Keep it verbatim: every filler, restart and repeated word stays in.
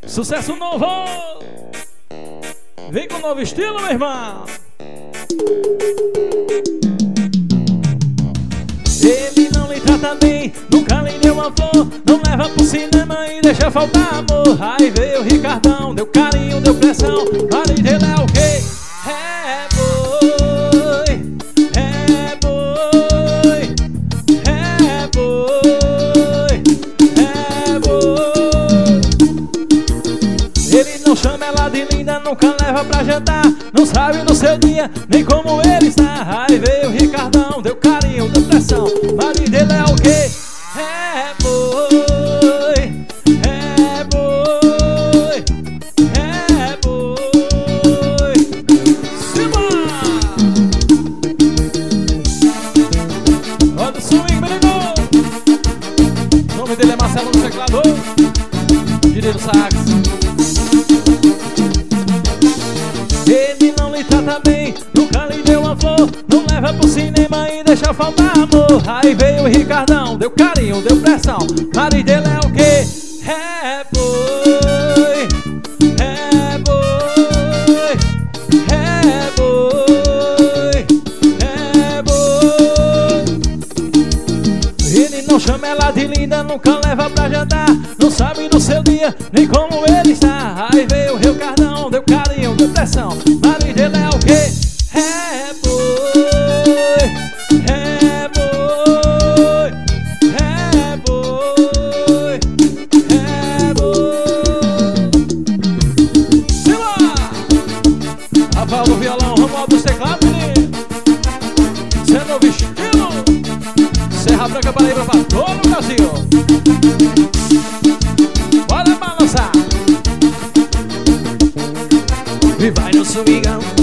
Sucesso novo! Vem com novo estilo, meu irmão! Ele não lhe trata bem, nunca lhe deu uma flor, não leva pro cinema e deixa faltar amor. Aí veio o Ricardão, deu carinho, deu pressão, marido dele é o quê? É boi, é boi, é boi, é boi. Ele não chama ela de linda, nunca leva pra jantar, não sabe no seu dia, nem como ele está. Aí veio o Ricardão, deu carinho, deu pressão, marido dele é o quê? É boi, é boi, é boi. Simbora! Roda o swing, brigou. O nome dele é Marcelo no teclado, direito sax. Ele não lhe trata bem, nunca lhe deu uma flor, não leva pro cinema e deixa faltar amor. Aí veio o Ricardão, deu carinho, deu pressão, marido dele é o quê? É boi, é boi, é boi, é boi. Ele não chama ela de linda, nunca leva pra jantar, não sabe no seu dia, nem como ele está. Aí veio o Ricardão, deu carinho, deu pressão, marido dele é o quê? É boi, é boi, é boi, é boi. Simbora! Rafael do violão, Romualdo dos teclados, menino. Seu novo estilo, Serra Branca, Paraíba pra todo o Brasil. Bora balançar. E vai no swingão.